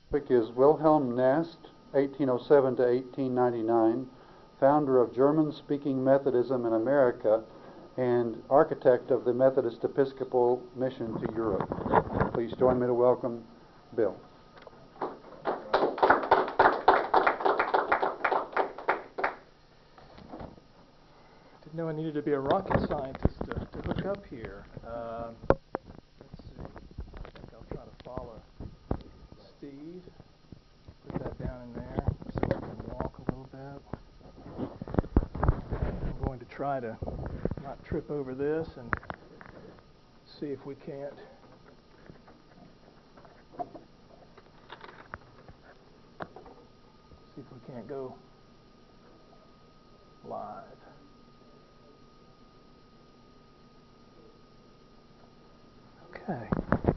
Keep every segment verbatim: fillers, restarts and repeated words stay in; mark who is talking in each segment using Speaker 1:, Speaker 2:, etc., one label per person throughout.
Speaker 1: Topic is Wilhelm Nast, eighteen oh seven to eighteen ninety-nine, founder of German-speaking Methodism in America and architect of the Methodist Episcopal Mission to Europe. Please join me to welcome Bill.
Speaker 2: Didn't know I needed to be a rocket scientist to, to hook up here. Uh, let's see. I think I'll try to follow Steve. Put that down in there so I can walk a little bit. I'm going to try to not trip over this and see if we can't see if we can't go live. Okay.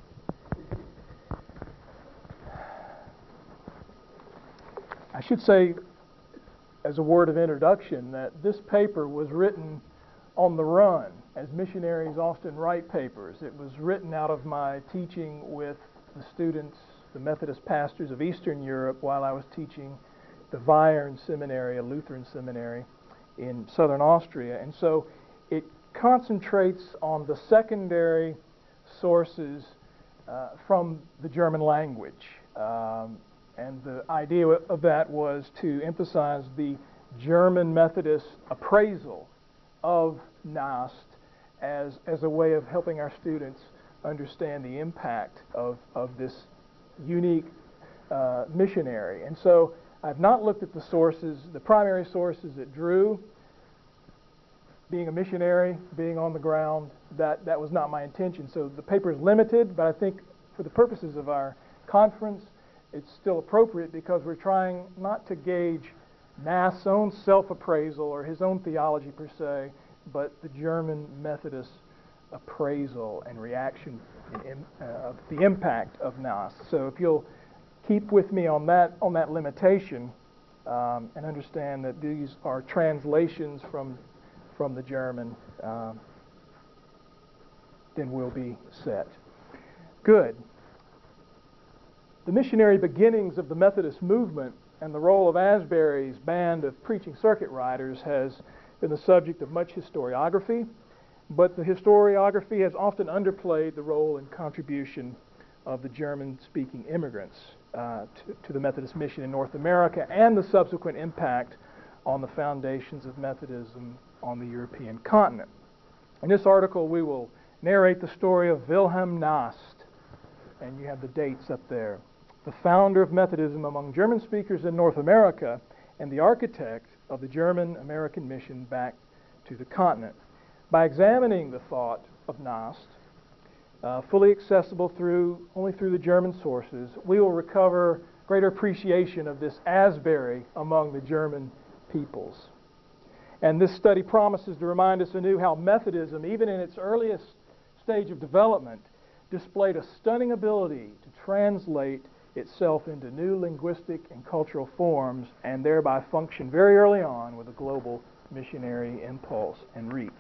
Speaker 2: I should say, as a word of introduction, that this paper was written on the run, as missionaries often write papers. It was written out of my teaching with the students, the Methodist pastors of Eastern Europe, while I was teaching the Weihern Seminary, a Lutheran seminary in southern Austria. And so it concentrates on the secondary sources uh, from the German language. Um, and the idea of that was to emphasize the German Methodist appraisal of Nast as, as a way of helping our students understand the impact of, of this unique uh, missionary. And so I've not looked at the sources, the primary sources that drew. Being a missionary, being on the ground, that, that was not my intention. So the paper is limited, but I think for the purposes of our conference, it's still appropriate because we're trying not to gauge Nast's own self-appraisal or his own theology per se, but the German Methodist appraisal and reaction in, uh, of the impact of Nast. So if you'll keep with me on that on that limitation um, and understand that these are translations from from the German, um, then we'll be set. Good. The missionary beginnings of the Methodist movement and the role of Asbury's band of preaching circuit riders has been the subject of much historiography, but the historiography has often underplayed the role and contribution of the German-speaking immigrants uh, to, to the Methodist mission in North America and the subsequent impact on the foundations of Methodism on the European continent. In this article, we will narrate the story of Wilhelm Nast, and you have the dates up there, the founder of Methodism among German speakers in North America and the architect of the German-American mission back to the continent. By examining the thought of Nast, uh, fully accessible through only through the German sources, we will recover greater appreciation of this Asbury among the German peoples. And this study promises to remind us anew how Methodism, even in its earliest stage of development, displayed a stunning ability to translate itself into new linguistic and cultural forms and thereby function very early on with a global missionary impulse and reach.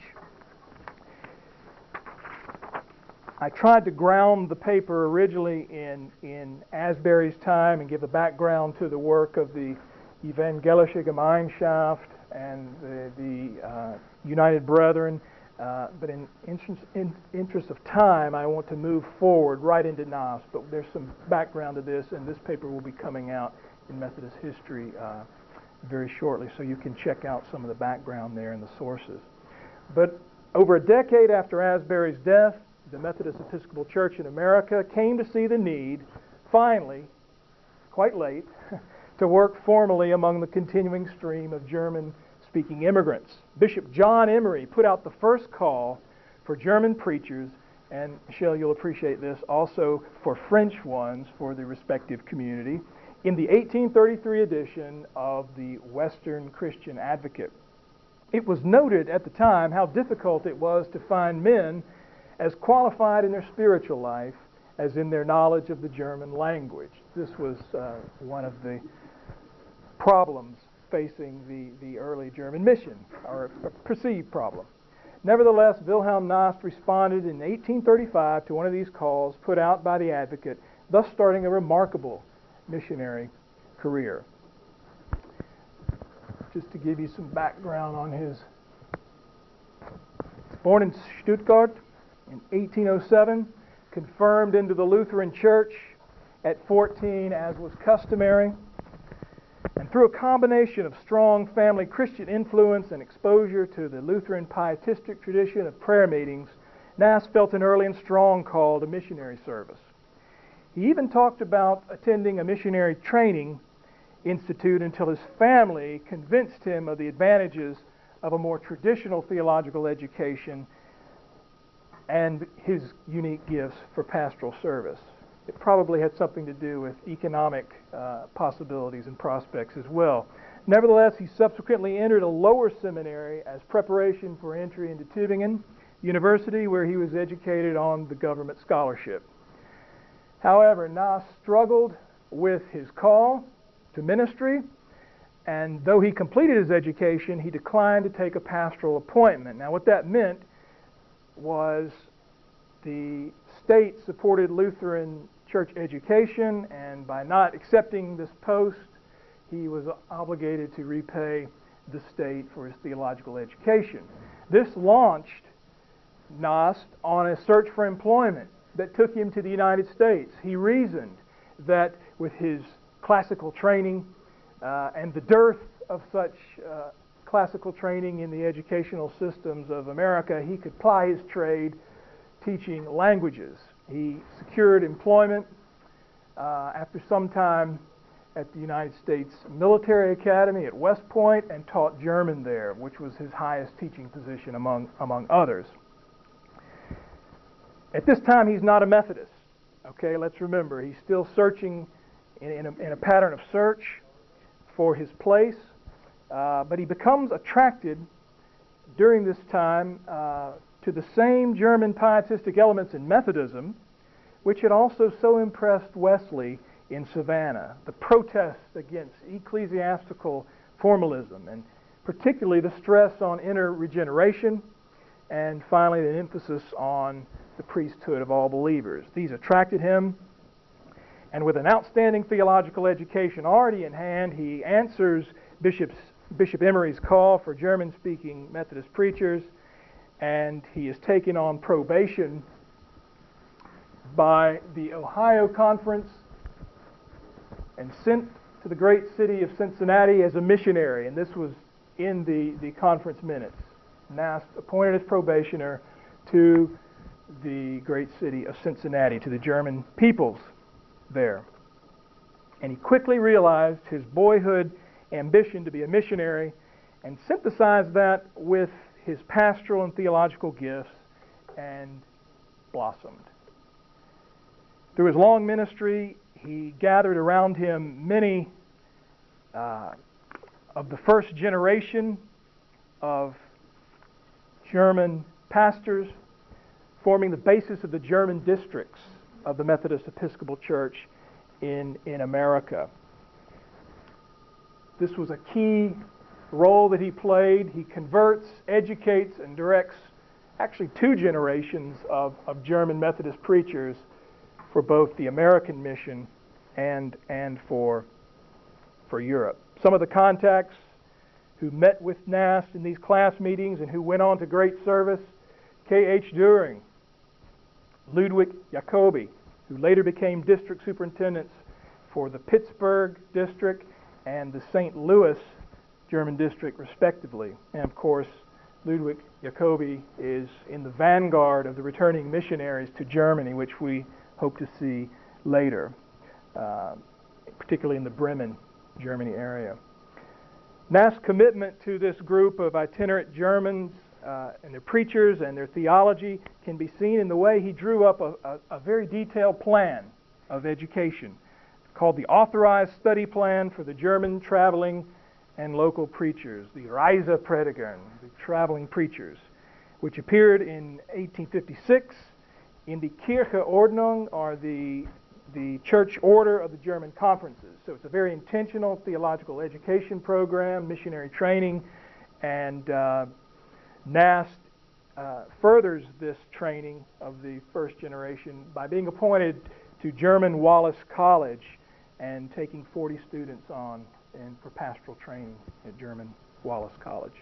Speaker 2: I tried to ground the paper originally in, in Asbury's time and give a background to the work of the Evangelische Gemeinschaft and the, the uh, United Brethren, uh, but in interest, in interest of time, I want to move forward right into Nast. But there's some background to this, and this paper will be coming out in Methodist History uh, very shortly, so you can check out some of the background there and the sources. But over a decade after Asbury's death, the Methodist Episcopal Church in America came to see the need, finally, quite late, to work formally among the continuing stream of German-speaking immigrants. Bishop John Emery put out the first call for German preachers, and Michelle, you'll appreciate this, also for French ones for the respective community, in the eighteen thirty-three edition of the Western Christian Advocate. It was noted at the time how difficult it was to find men as qualified in their spiritual life as in their knowledge of the German language. This was uh, one of the problems facing the, the early German mission, or a perceived problem. Nevertheless, Wilhelm Nast responded in eighteen thirty-five to one of these calls put out by the Advocate, thus starting a remarkable missionary career. Just to give you some background on his. Born in Stuttgart in eighteen oh seven, confirmed into the Lutheran Church at fourteen, as was customary. And through a combination of strong family Christian influence and exposure to the Lutheran pietistic tradition of prayer meetings, Nass felt an early and strong call to missionary service. He even talked about attending a missionary training institute until his family convinced him of the advantages of a more traditional theological education and his unique gifts for pastoral service. It probably had something to do with economic uh, possibilities and prospects as well. Nevertheless, he subsequently entered a lower seminary as preparation for entry into Tübingen University, where he was educated on the government scholarship. However, Nass struggled with his call to ministry, and though he completed his education, he declined to take a pastoral appointment. Now, what that meant was the state supported Lutheran church education, and by not accepting this post, he was obligated to repay the state for his theological education. This launched Nass on a search for employment that took him to the United States. He reasoned that with his classical training uh, and the dearth of such uh, classical training in the educational systems of America, he could ply his trade teaching languages. He secured employment uh, after some time at the United States Military Academy at West Point and taught German there, which was his highest teaching position among, among others. At this time, he's not a Methodist. Okay, let's remember, he's still searching in, in, a, in a pattern of search for his place, uh, but he becomes attracted during this time uh, to the same German pietistic elements in Methodism, which had also so impressed Wesley in Savannah, the protest against ecclesiastical formalism, and particularly the stress on inner regeneration, and finally the emphasis on the priesthood of all believers. These attracted him, and with an outstanding theological education already in hand, he answers Bishop's, Bishop Emery's call for German-speaking Methodist preachers, and he is taken on probation by the Ohio Conference and sent to the great city of Cincinnati as a missionary, and this was in the, the conference minutes. Nass appointed as probationer to the great city of Cincinnati, to the German peoples there. And he quickly realized his boyhood ambition to be a missionary and synthesized that with his pastoral and theological gifts and blossomed. Through his long ministry, he gathered around him many uh, of the first generation of German pastors, forming the basis of the German districts of the Methodist Episcopal Church in, in America. This was a key role that he played. He converts, educates, and directs actually two generations of, of German Methodist preachers for both the American mission and, and for, for Europe. Some of the contacts who met with Nass in these class meetings and who went on to great service: K H During, Ludwig Jacobi, who later became district superintendents for the Pittsburgh district and the Saint Louis German district, respectively. And of course, Ludwig Jacobi is in the vanguard of the returning missionaries to Germany, which we hope to see later, uh, particularly in the Bremen, Germany area. Nass' commitment to this group of itinerant Germans uh, and their preachers and their theology can be seen in the way he drew up a, a, a very detailed plan of education called the Authorized Study Plan for the German Traveling and Local Preachers, the Reiseprediger, the traveling preachers, which appeared in eighteen fifty-six in the Kirchenordnung, or the, the church order of the German conferences. So it's a very intentional theological education program, missionary training, and uh, Nass uh, furthers this training of the first generation by being appointed to German Wallace College and taking forty students on in, for pastoral training at German Wallace College.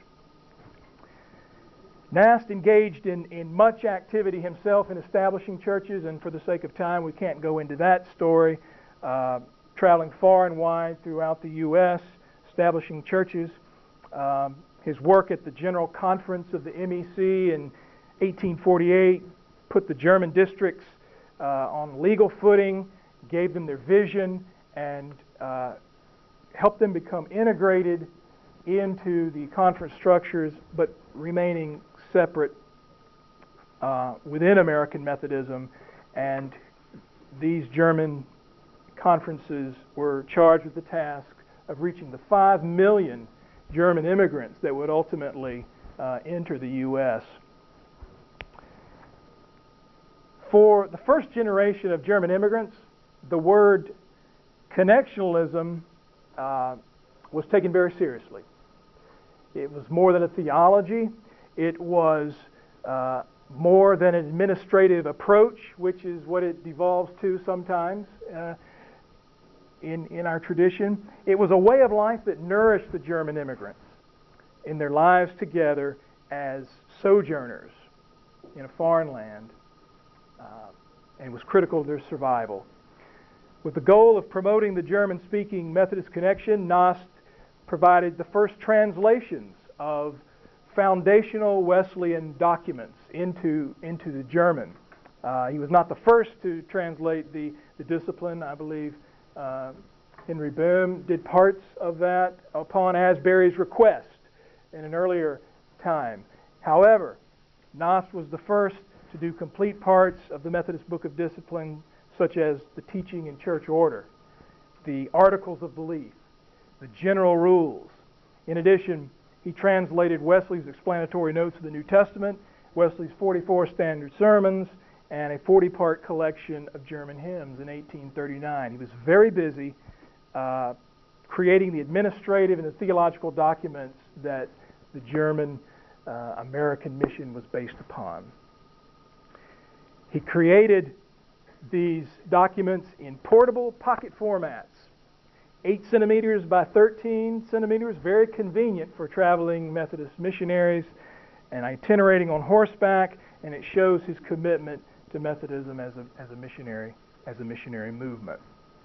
Speaker 2: Nast engaged in, in much activity himself in establishing churches, and for the sake of time, we can't go into that story. Uh, traveling far and wide throughout the U S, establishing churches. Um, his work at the General Conference of the M E C in eighteen forty-eight put the German districts uh, on legal footing, gave them their vision, and uh, helped them become integrated into the conference structures, but remaining separate uh, within American Methodism. And these German conferences were charged with the task of reaching the five million German immigrants that would ultimately uh, enter the U S For the first generation of German immigrants, the word connectionalism uh, was taken very seriously. It was more than a theology. It was uh, more than an administrative approach, which is what it devolves to sometimes uh, in, in our tradition. It was a way of life that nourished the German immigrants in their lives together as sojourners in a foreign land, uh, and was critical to their survival. With the goal of promoting the German-speaking Methodist connection, Nast provided the first translations of foundational Wesleyan documents into, into the German. Uh, he was not the first to translate the, the discipline. I believe uh, Henry Boehm did parts of that upon Asbury's request in an earlier time. However, Nast was the first to do complete parts of the Methodist Book of Discipline, such as the Teaching in Church Order, the Articles of Belief, the General Rules. In addition, he translated Wesley's explanatory notes of the New Testament, Wesley's forty-four standard sermons, and a forty-part collection of German hymns in eighteen thirty-nine. He was very busy uh, creating the administrative and the theological documents that the German uh, American mission was based upon. He created these documents in portable pocket formats, eight centimeters by thirteen centimeters, very convenient for traveling Methodist missionaries and itinerating on horseback, and it shows his commitment to Methodism as a, as a missionary, as a missionary movement.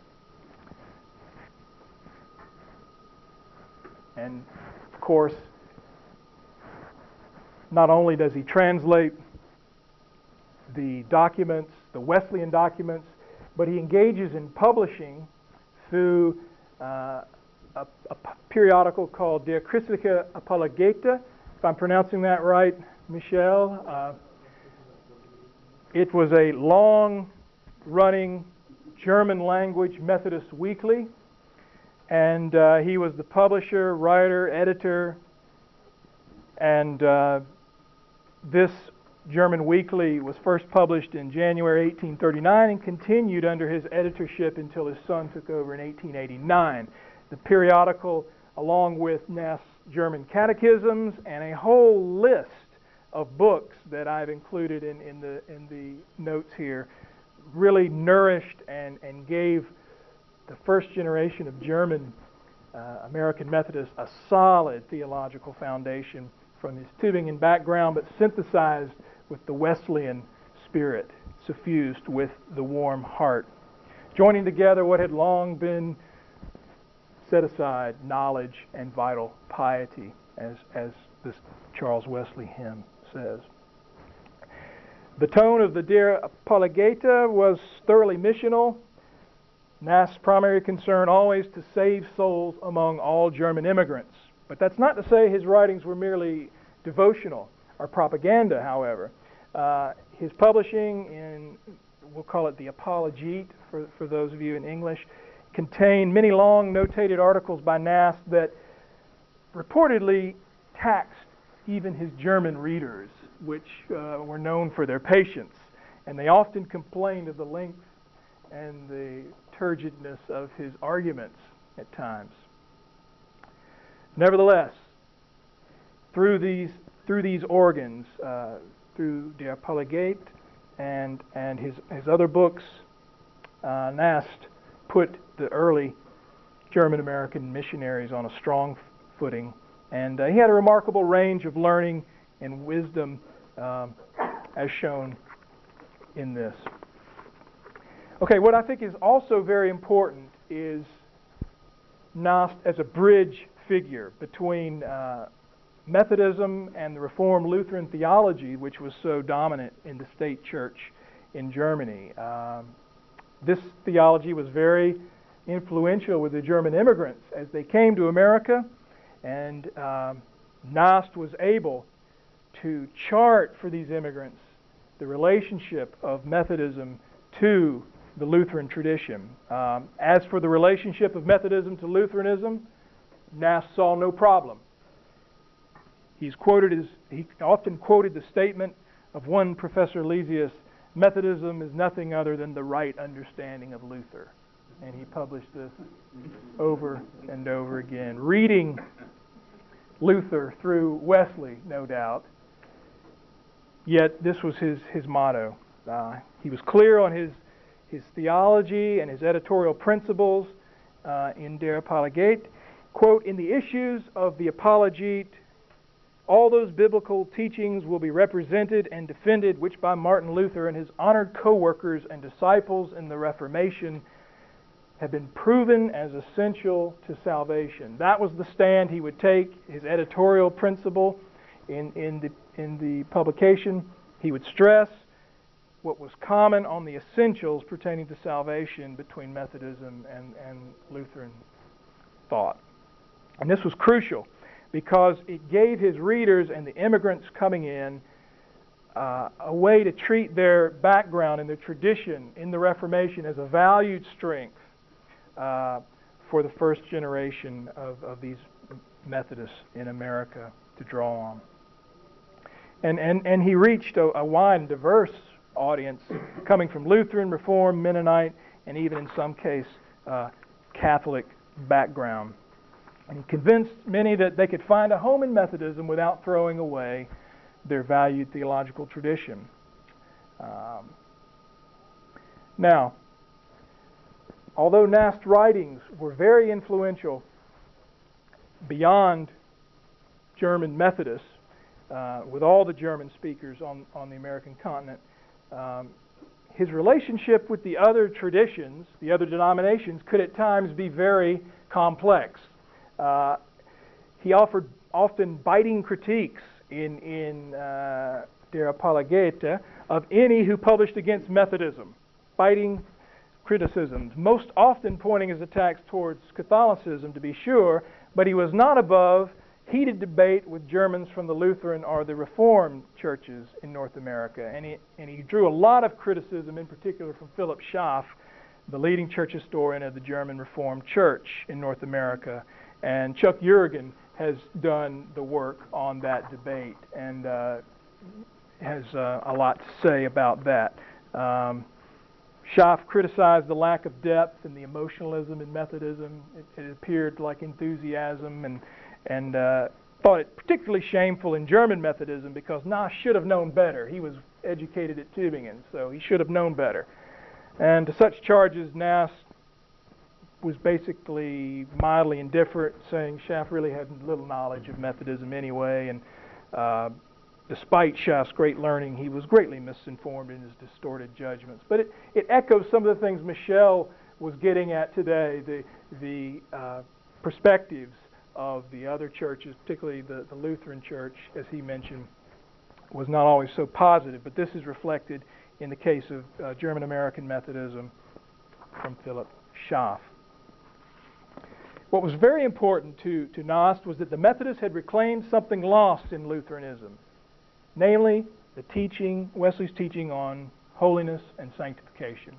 Speaker 2: And of course, not only does he translate the documents, the Wesleyan documents, but he engages in publishing through uh, a, a periodical called Der Christliche Apologete, if I'm pronouncing that right, Michelle. Uh, it was a long-running German-language Methodist weekly, and uh, he was the publisher, writer, editor, and uh, this German weekly was first published in January eighteen thirty-nine and continued under his editorship until his son took over in eighteen eighty-nine. The periodical, along with Nast's German catechisms and a whole list of books that I've included in, in, the, in the notes here, really nourished and, and gave the first generation of German uh, American Methodists a solid theological foundation from his Tübingen background, but synthesized with the Wesleyan spirit, suffused with the warm heart, joining together what had long been set aside, knowledge and vital piety, as, as this Charles Wesley hymn says. The tone of the Der Apologete was thoroughly missional. Nast's primary concern always to save souls among all German immigrants. But that's not to say his writings were merely devotional or propaganda, however. Uh, his publishing in, we'll call it the Apologete for, for those of you in English, contained many long notated articles by Nast that reportedly taxed even his German readers, which uh, were known for their patience, and they often complained of the length and the turgidness of his arguments at times. Nevertheless, through these through these organs, uh, through Der Apologete and and his his other books, uh, Nast put the early German-American missionaries on a strong footing. And uh, he had a remarkable range of learning and wisdom, um, as shown in this. Okay, what I think is also very important is Nast as a bridge figure between uh, Methodism and the Reformed Lutheran theology, which was so dominant in the state church in Germany. Um, this theology was very influential with the German immigrants as they came to America, and um, Nast was able to chart for these immigrants the relationship of Methodism to the Lutheran tradition. Um, as for the relationship of Methodism to Lutheranism, Nast saw no problem. He's quoted as, he often quoted the statement of one Professor Lesius, "Methodism is nothing other than the right understanding of Luther." And he published this over and over again, reading Luther through Wesley, no doubt. Yet this was his, his motto. Uh, he was clear on his, his theology and his editorial principles uh, in Der Apologet. Quote, "In the issues of the Apologet, all those biblical teachings will be represented and defended which by Martin Luther and his honored co-workers and disciples in the Reformation have been proven as essential to salvation." That was the stand he would take, his editorial principle in, in, the, in the publication. He would stress what was common on the essentials pertaining to salvation between Methodism and, and Lutheran thought. And this was crucial because it gave his readers and the immigrants coming in uh, a way to treat their background and their tradition in the Reformation as a valued strength uh, for the first generation of, of these Methodists in America to draw on. And, and, and he reached a, a wide and diverse audience coming from Lutheran, Reformed, Mennonite, and even in some case uh, Catholic background. And he convinced many that they could find a home in Methodism without throwing away their valued theological tradition. Um, now, although Nast's writings were very influential beyond German Methodists, uh, with all the German speakers on, on the American continent, um, his relationship with the other traditions, the other denominations, could at times be very complex. Uh, he offered often biting critiques in, in uh, Der Apologete of any who published against Methodism, biting criticisms, most often pointing his attacks towards Catholicism, to be sure, but he was not above heated debate with Germans from the Lutheran or the Reformed churches in North America. And he, and he drew a lot of criticism, in particular from Philip Schaff, the leading church historian of the German Reformed Church in North America. And Chuck Yergin has done the work on that debate and uh, has uh, a lot to say about that. Um, Schaff criticized the lack of depth and the emotionalism in Methodism. It, it appeared like enthusiasm, and and uh, thought it particularly shameful in German Methodism because Nast should have known better. He was educated at Tübingen, so he should have known better. And to such charges, Nast was basically mildly indifferent, saying Schaff really had little knowledge of Methodism anyway, and uh, despite Schaff's great learning, he was greatly misinformed in his distorted judgments. But it, it echoes some of the things Michelle was getting at today, the, the uh, perspectives of the other churches, particularly the, the Lutheran Church, as he mentioned, was not always so positive. But this is reflected in the case of uh, German American Methodism from Philip Schaff. What was very important to, to Nast was that the Methodists had reclaimed something lost in Lutheranism, namely the teaching, Wesley's teaching on holiness and sanctification.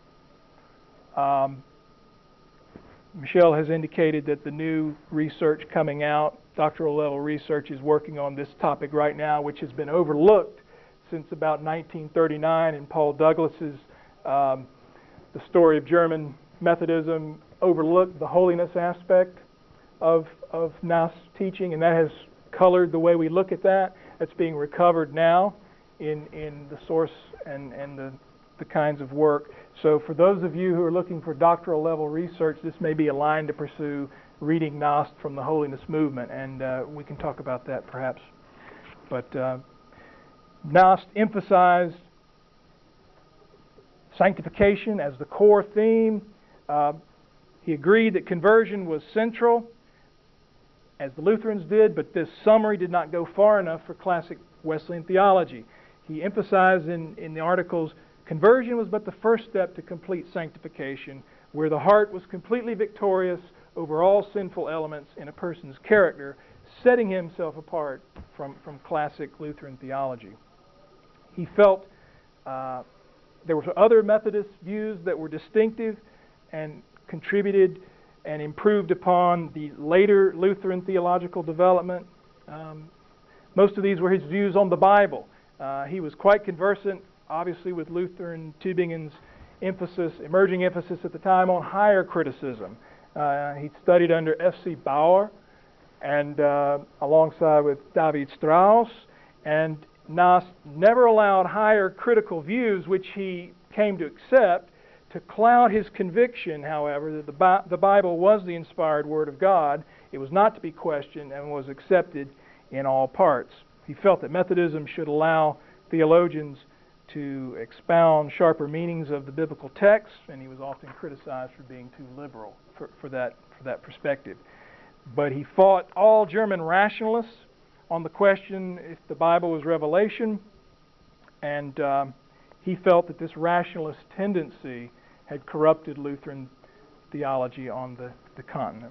Speaker 2: Um, Michelle has indicated that the new research coming out, doctoral level research, is working on this topic right now, which has been overlooked since about nineteen thirty-nine in Paul Douglas's um, The Story of German Methodism, overlooked the holiness aspect of, of Nast's teaching, and that has colored the way we look at that. That's being recovered now in, in the source and, and the the kinds of work. So for those of you who are looking for doctoral level research, this may be a line to pursue, reading Knost from the Holiness Movement, and uh, we can talk about that perhaps. But uh, Knost emphasized sanctification as the core theme. Uh, he agreed that conversion was central, as the Lutherans did, but this summary did not go far enough for classic Wesleyan theology. He emphasized in, in the articles, conversion was but the first step to complete sanctification, where the heart was completely victorious over all sinful elements in a person's character, setting himself apart from, from classic Lutheran theology. He felt uh, there were other Methodist views that were distinctive and contributed and improved upon the later Lutheran theological development. Um, most of these were his views on the Bible. Uh, he was quite conversant, obviously, with Lutheran Tübingen's emphasis, emerging emphasis at the time on higher criticism. Uh, he studied under F C Bauer and uh, alongside with David Strauss, and Knost never allowed higher critical views, which he came to accept, to cloud his conviction, however, that the, Bi the Bible was the inspired Word of God. It was not to be questioned and was accepted in all parts. He felt that Methodism should allow theologians to expound sharper meanings of the biblical text, and he was often criticized for being too liberal for, for, that, for that perspective. But he fought all German rationalists on the question if the Bible was revelation, and um, he felt that this rationalist tendency had corrupted Lutheran theology on the, the continent.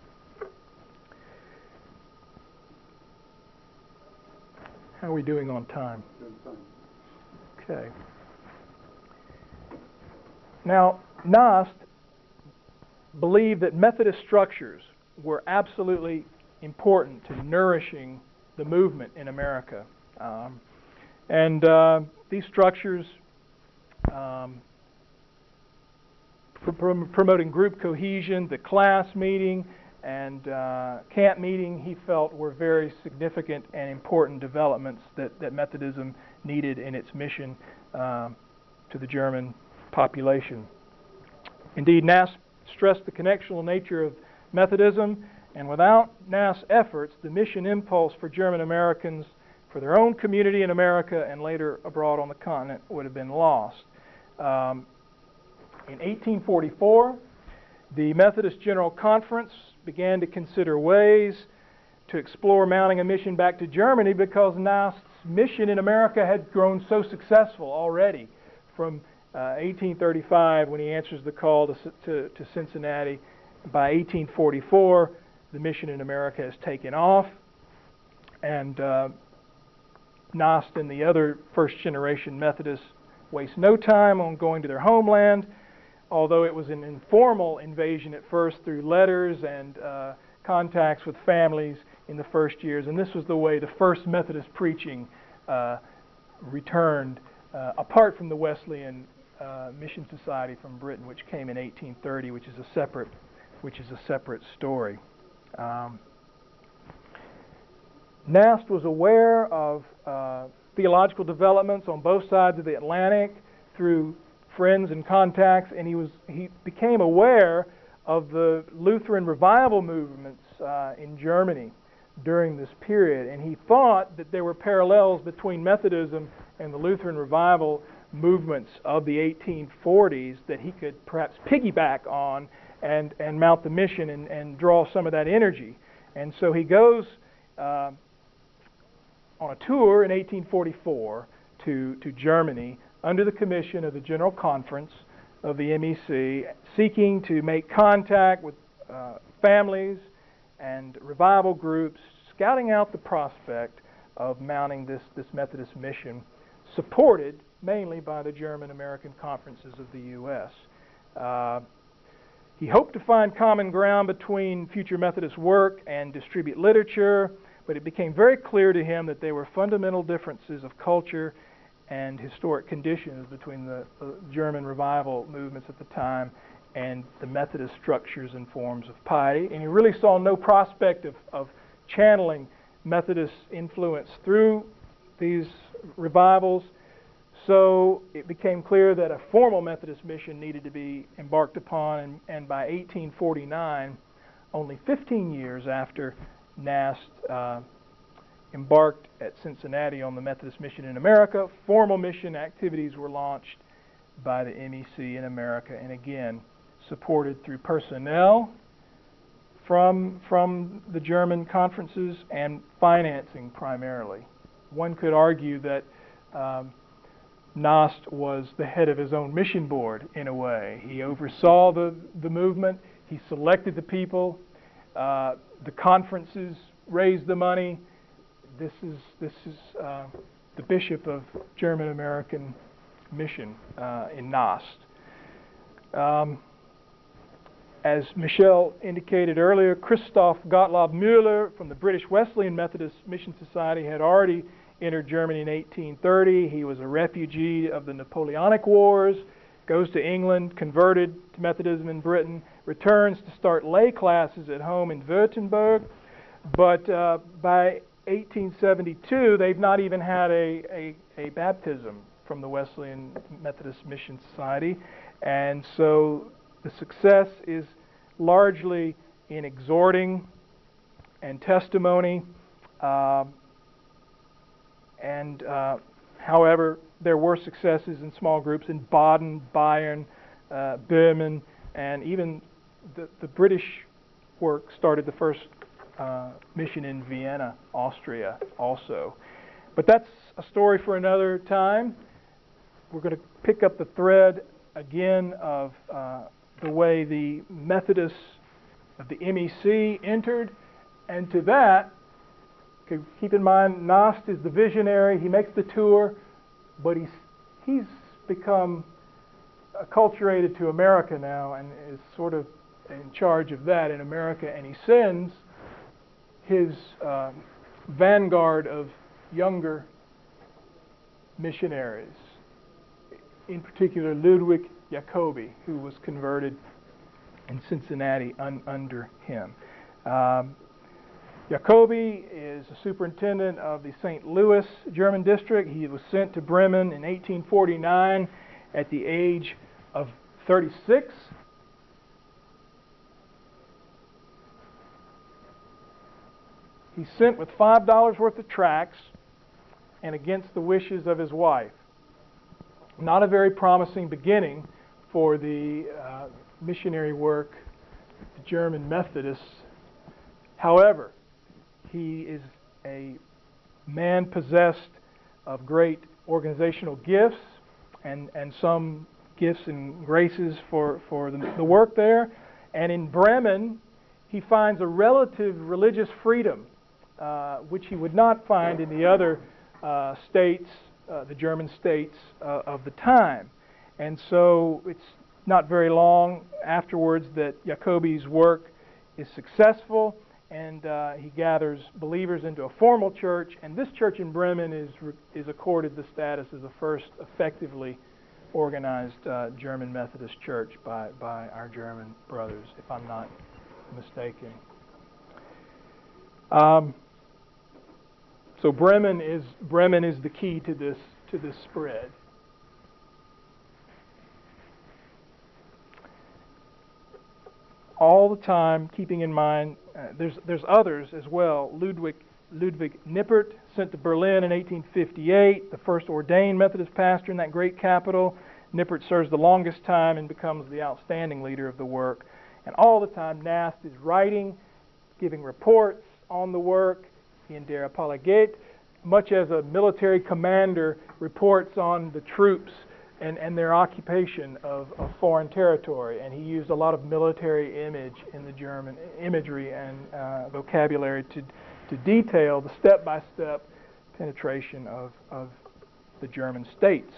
Speaker 2: How are we doing on time? Okay. Now, Knost believed that Methodist structures were absolutely important to nourishing the movement in America. Um, and uh, these structures, um, pr pr promoting group cohesion, the class meeting, and uh, camp meeting, he felt were very significant and important developments that, that Methodism needed in its mission uh, to the German population. Indeed, Knost stressed the connectional nature of Methodism, and without Knost's efforts, the mission impulse for German Americans, for their own community in America and later abroad on the continent, would have been lost. Um, in eighteen forty-four, the Methodist General Conference began to consider ways to explore mounting a mission back to Germany because Knost's mission in America had grown so successful already from uh, eighteen thirty-five, when he answers the call to, to, to Cincinnati. By eighteen forty-four, the mission in America has taken off, and uh, Knost and the other first-generation Methodists waste no time on going to their homeland, although it was an informal invasion at first through letters and uh, contacts with families in the first years. And this was the way the first Methodist preaching uh, returned, uh, apart from the Wesleyan uh, Mission Society from Britain, which came in eighteen thirty, which is a separate, which is a separate story. Um, Knost was aware of uh, theological developments on both sides of the Atlantic through friends and contacts, and he was he became aware of the Lutheran revival movements uh, in Germany during this period, and he thought that there were parallels between Methodism and the Lutheran revival movements of the eighteen forties that he could perhaps piggyback on and and mount the mission and, and draw some of that energy. And so he goes uh, on a tour in eighteen forty-four to to Germany under the commission of the General Conference of the M E C, seeking to make contact with uh, families and revival groups, scouting out the prospect of mounting this, this Methodist mission, supported mainly by the German-American conferences of the U S Uh, he hoped to find common ground between future Methodist work and distribute literature, but it became very clear to him that there were fundamental differences of culture and historic conditions between the uh, German revival movements at the time and the Methodist structures and forms of piety. And he really saw no prospect of, of channeling Methodist influence through these revivals. so it became clear that a formal Methodist mission needed to be embarked upon, and, and by eighteen forty-nine, only fifteen years after Nast uh, embarked at Cincinnati on the Methodist mission in America, formal mission activities were launched by the M E C in America, and again, supported through personnel from, from the German conferences and financing primarily. One could argue that um, Nast was the head of his own mission board in a way. He oversaw the, the movement, he selected the people, uh, the conferences raised the money. This is, this is uh, the bishop of German-American mission uh, in Nast. Um, As Michelle indicated earlier, Christoph Gottlob Müller from the British Wesleyan Methodist Mission Society had already entered Germany in eighteen thirty. He was a refugee of the Napoleonic Wars, goes to England, converted to Methodism in Britain, returns to start lay classes at home in Württemberg. But uh, by eighteen seventy-two, they've not even had a, a, a baptism from the Wesleyan Methodist Mission Society. And so the success is largely in exhorting and testimony, uh, and uh, however, there were successes in small groups in Baden, Bayern, uh, Böhmen, and even the, the British work started the first uh, mission in Vienna, Austria also. But that's a story for another time. We're going to pick up the thread again of uh, the way the Methodists of the M E C entered, and to that, keep in mind, Nast is the visionary. He makes the tour, but he's he's become acculturated to America now and is sort of in charge of that in America, and he sends his uh, vanguard of younger missionaries, in particular Ludwig Jacobi, who was converted in Cincinnati un under him. Um, Jacobi is a superintendent of the Saint Louis German district. He was sent to Bremen in eighteen forty-nine at the age of thirty-six. He's sent with five dollars worth of tracts and against the wishes of his wife. Not a very promising beginning for the uh, missionary work, the German Methodists. However, he is a man possessed of great organizational gifts and, and some gifts and graces for, for the, the work there. And in Bremen, he finds a relative religious freedom, uh, which he would not find in the other uh, states, uh, the German states uh, of the time. And so it's not very long afterwards that Jacobi's work is successful, and uh, he gathers believers into a formal church, and this church in Bremen is, is accorded the status as the first effectively organized uh, German Methodist church by, by our German brothers, if I'm not mistaken. Um, so Bremen is, Bremen is the key to this, to this spread. All the time, keeping in mind, uh, there's there's others as well. Ludwig Ludwig Nippert, sent to Berlin in eighteen fifty-eight, the first ordained Methodist pastor in that great capital. Nippert serves the longest time and becomes the outstanding leader of the work. And all the time, Nast is writing, giving reports on the work in Der Apologet, much as a military commander reports on the troops and, and their occupation of, of foreign territory. And he used a lot of military image in the German imagery and uh, vocabulary to, to detail the step-by-step penetration of, of the German states.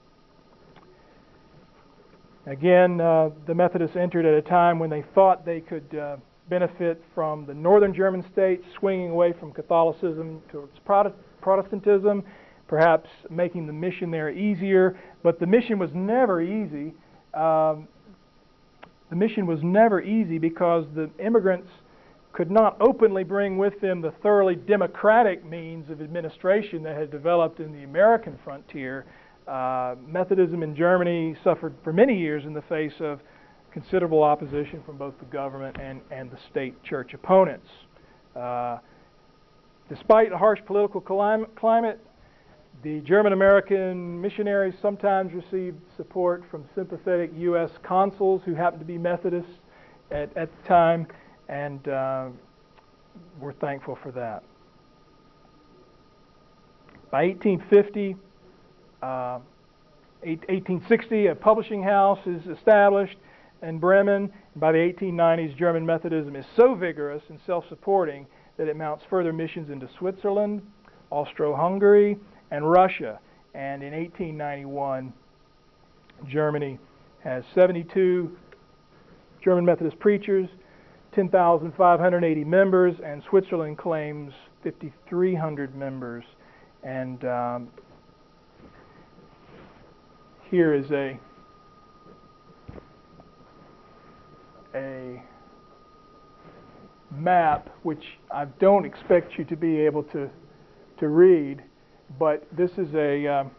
Speaker 2: Again, uh, the Methodists entered at a time when they thought they could uh, benefit from the northern German states swinging away from Catholicism towards Protestantism, perhaps making the mission there easier. But the mission was never easy. Um, the mission was never easy because the immigrants could not openly bring with them the thoroughly democratic means of administration that had developed in the American frontier. Uh, Methodism in Germany suffered for many years in the face of considerable opposition from both the government and, and the state church opponents. Uh, despite a harsh political clim- climate, the German-American missionaries sometimes received support from sympathetic U S consuls who happened to be Methodists at, at the time, and uh, we're thankful for that. By eighteen fifty, uh, eighteen sixty, a publishing house is established in Bremen. By the eighteen nineties, German Methodism is so vigorous and self-supporting that it mounts further missions into Switzerland, Austro-Hungary, and Russia. And in eighteen ninety-one, Germany has seventy-two German Methodist preachers, ten thousand five hundred eighty members, and Switzerland claims five thousand three hundred members. And um, here is a a map, which I don't expect you to be able to to read, but this is a um,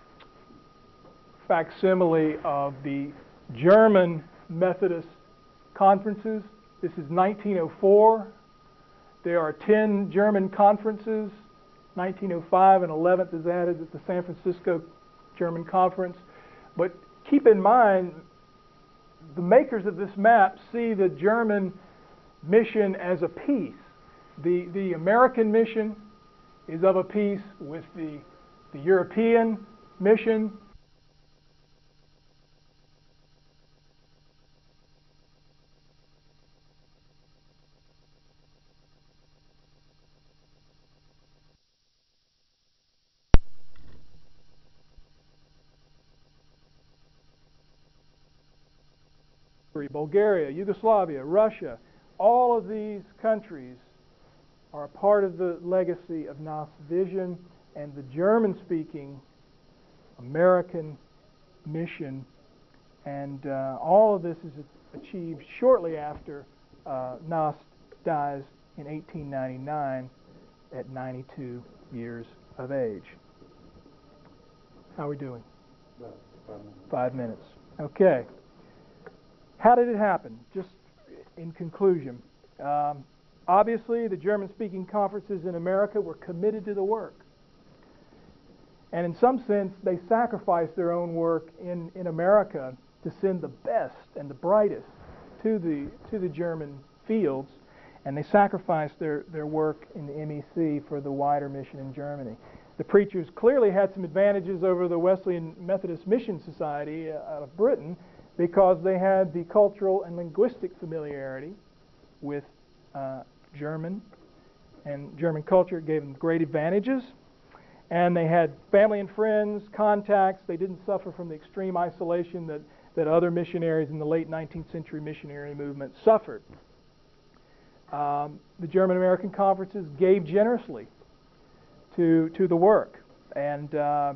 Speaker 2: facsimile of the German Methodist conferences. This is nineteen oh four. There are ten German conferences. nineteen oh five, and eleventh is added at the San Francisco German Conference. But keep in mind, the makers of this map see the German mission as a piece. The, the American mission is of a piece with the, the European mission. Bulgaria, Yugoslavia, Russia, all of these countries are a part of the legacy of Knoth's vision, and the German-speaking American mission, and uh, all of this is achieved shortly after uh, Knoth dies in eighteen ninety-nine at ninety-two years of age. How are we doing? Five minutes. Okay. How did it happen? Just in conclusion, um, obviously the German-speaking conferences in America were committed to the work. And in some sense, they sacrificed their own work in, in America to send the best and the brightest to the, to the German fields, and they sacrificed their, their work in the M E C for the wider mission in Germany. The preachers clearly had some advantages over the Wesleyan Methodist Mission Society uh, out of Britain, because they had the cultural and linguistic familiarity with uh, German, and German culture gave them great advantages. And they had family and friends, contacts. They didn't suffer from the extreme isolation that, that other missionaries in the late nineteenth century missionary movement suffered. Um, the German-American conferences gave generously to, to the work. And uh,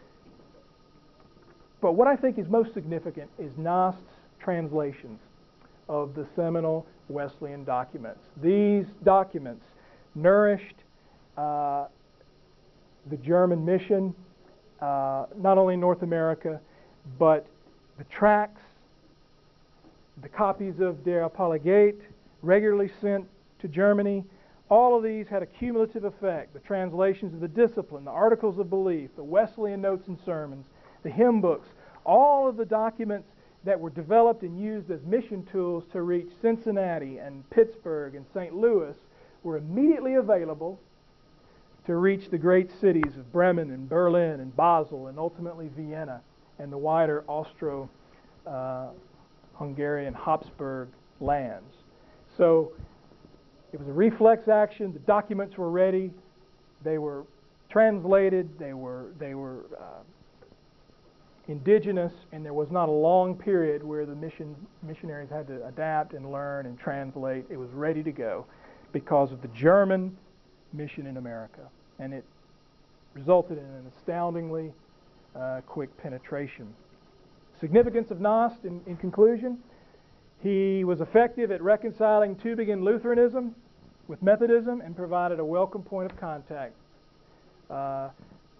Speaker 2: But what I think is most significant is Knoth's translations of the seminal Wesleyan documents. These documents nourished uh, the German mission, uh, not only in North America, but the tracts, the copies of Der Apologet, regularly sent to Germany. All of these had a cumulative effect. The translations of the Discipline, the Articles of Belief, the Wesleyan Notes and Sermons, the hymn books, all of the documents that were developed and used as mission tools to reach Cincinnati and Pittsburgh and Saint Louis were immediately available to reach the great cities of Bremen and Berlin and Basel and ultimately Vienna and the wider Austro-Hungarian uh, Habsburg lands. So it was a reflex action. The documents were ready. They were translated. They were, they were uh, indigenous, and there was not a long period where the mission missionaries had to adapt and learn and translate. It was ready to go because of the German mission in America, and it resulted in an astoundingly uh, quick penetration. Significance of Knoth, in, in conclusion, he was effective at reconciling Tübingen Lutheranism with Methodism and provided a welcome point of contact. Uh,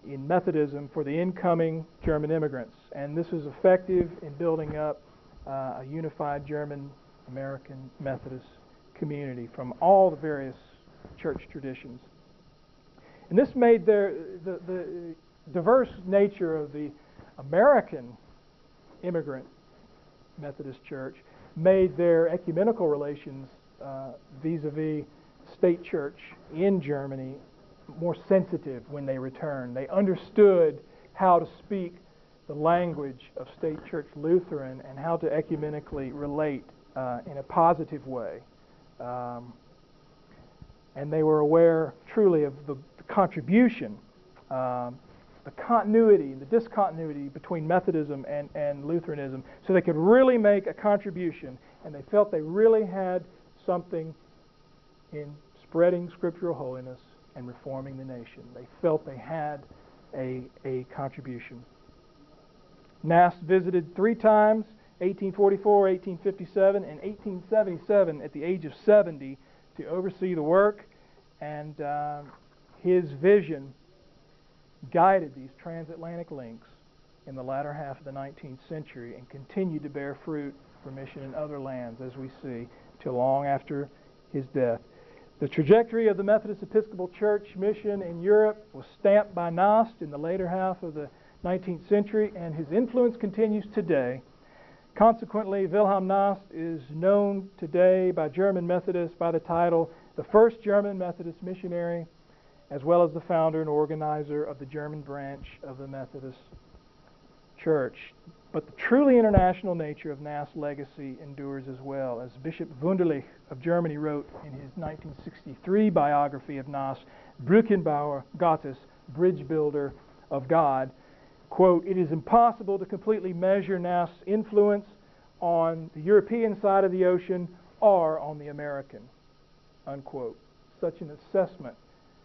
Speaker 2: in Methodism for the incoming German immigrants. And this was effective in building up uh, a unified German American Methodist community from all the various church traditions. And this made their, the, the diverse nature of the American immigrant Methodist Church made their ecumenical relations uh, vis-a-vis state church in Germany more sensitive when they returned. They understood how to speak the language of state church Lutheran and how to ecumenically relate uh, in a positive way. Um, and they were aware truly of the, the contribution, um, the continuity, the discontinuity between Methodism and, and Lutheranism, so they could really make a contribution, and they felt they really had something in spreading scriptural holiness and reforming the nation. They felt they had a, a contribution. Nast visited three times, eighteen forty-four, eighteen fifty-seven, and eighteen seventy-seven at the age of seventy to oversee the work, and uh, his vision guided these transatlantic links in the latter half of the nineteenth century and continued to bear fruit for mission in other lands, as we see, till long after his death. The trajectory of the Methodist Episcopal Church mission in Europe was stamped by Nast in the later half of the nineteenth century, and his influence continues today. Consequently, Wilhelm Nast is known today by German Methodists by the title the first German Methodist missionary, as well as the founder and organizer of the German branch of the Methodist Church. But the truly international nature of Nast's legacy endures as well. As Bishop Wunderlich of Germany wrote in his nineteen sixty-three biography of Nast, Brückenbauer Gottes, bridge builder of God, quote, "It is impossible to completely measure Nast's influence on the European side of the ocean or on the American," unquote. Such an assessment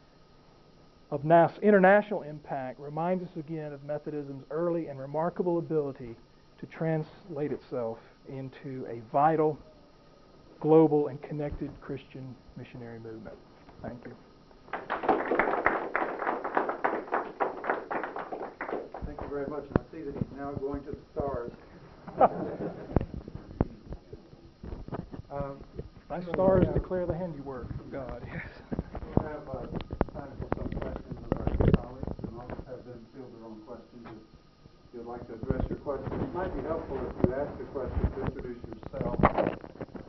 Speaker 2: of Nast's international impact reminds us again of Methodism's early and remarkable ability to translate itself into a vital, global, and connected Christian missionary movement. Thank you.
Speaker 1: Thank you very much. And I see that he's now going to the stars. um,
Speaker 2: Thy stars declare the handiwork of God. Yes.
Speaker 1: We'll have uh, time for some questions of our colleagues, and I'll have them field their own questions if you'd like to address your question. It might be helpful if you ask a question to introduce yourself